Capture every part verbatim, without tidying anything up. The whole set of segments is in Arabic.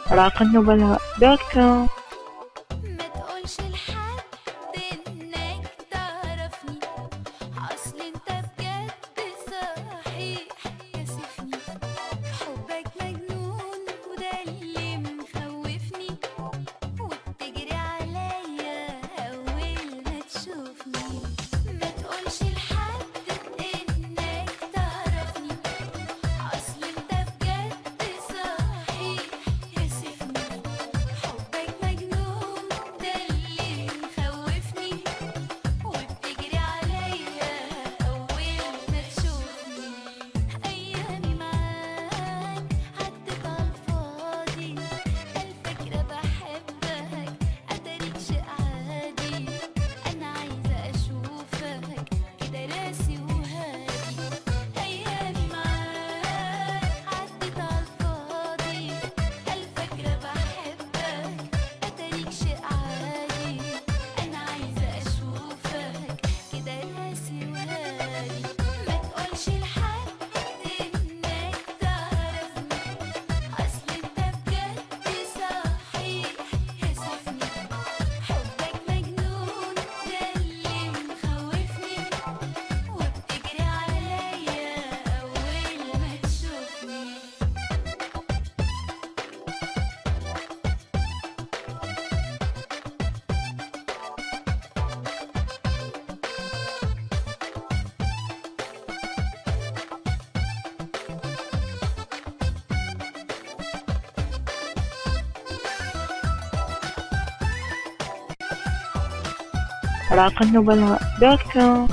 راق النبلاء دوت كوم. ما تقولش لحد انك تعرفني، اصل انت بجد صحيح كسفني. حبك مجنون وده اللي مخوفني، وبتجري عليا اول ما تشوفني. ما تقولش لحد انك تعرفني، اصل انت بجد صحيح كسفني. حبك مجنون ده اللي مخوفني، وبتجري عليا اول ما تشوفني. ايامي معاك عدت عالفاضي، الفكرة بحبك اتاريك شيء عادي. انا عايزة اشوفك كده راسي وهادي. ايامي معاك عدت عالفاضي، الفكرة بحبك اتاريك شيء عادي. انا عايزة اشوفك كده راسي وهادي. ما تقولش لحد انك تعرفني، اصل انت بجد صحيح كسفني. حبك مجنون ده اللي مخوفني، وبتجري عليا اول ما تشوفني. راق النبلاء دوت كوم.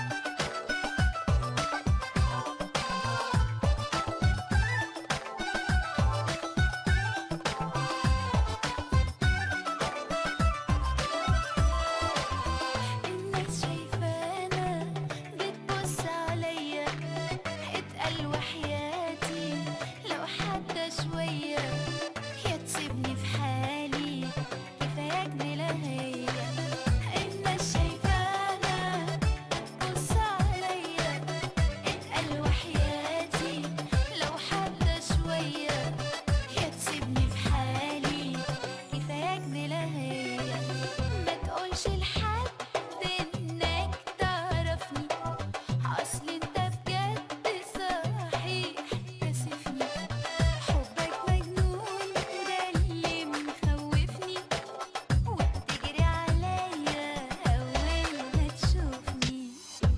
الناس شايفانا بتبص عليا، اتقل وحياتي لو حتى شوية يا تسيبني في حالي، كفاياك دلهية. الناس شايفانا بتبص عليا، اتقل وحياتي لو حتى شوية يا تسيبني في حالي، كفاياك دلهية. ما تقولش لحد انك تعرفني، اصل انت بجد صحيح كسفني. حبك مجنون وده اللي مخوفني، وبتجري عليا اول ما تشوفني.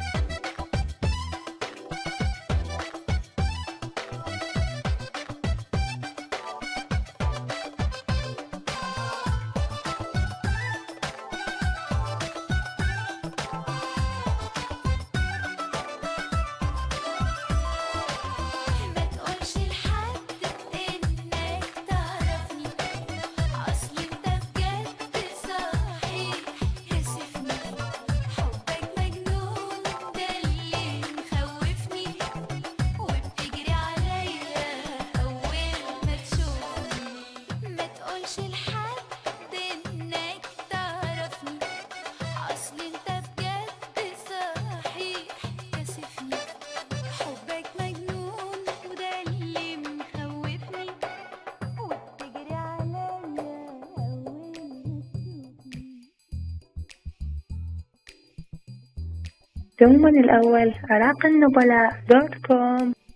ما تقولش لحد انك تعرفني، اصل انت بجد صحيح كسفني. حبك مجنون ده اللي مخوفني، وبتجري عليا اول ما تشوفني. ما تقولش لحد انك تعرفني، اصل انت بجد صحيح كسفني. حبك مجنون وده اللي مخوفني، وبتجري عليا اول ما تشوفني. ثم الأول راق النبلاء دوت كوم.